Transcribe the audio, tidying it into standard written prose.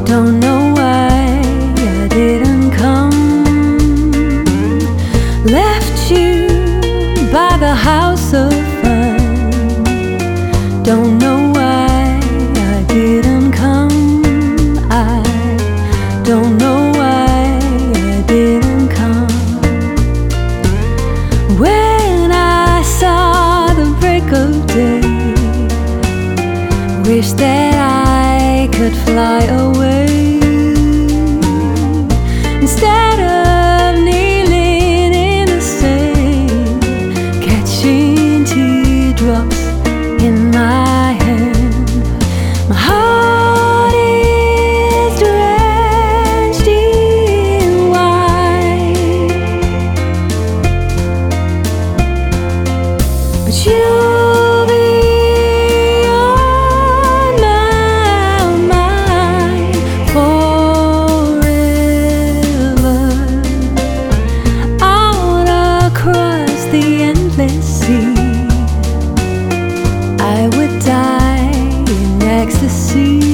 Don't know why I didn't come. Left you by the house of fun. Don't know why I didn't come. I don't know why I didn't come. When I saw the break of day, wish that I could fly away instead of kneeling in the sand, catching teardrops in my hand. My heart is drenched in wine, but you'll be on my mind forever. Out across the endless sea, I would die in ecstasy.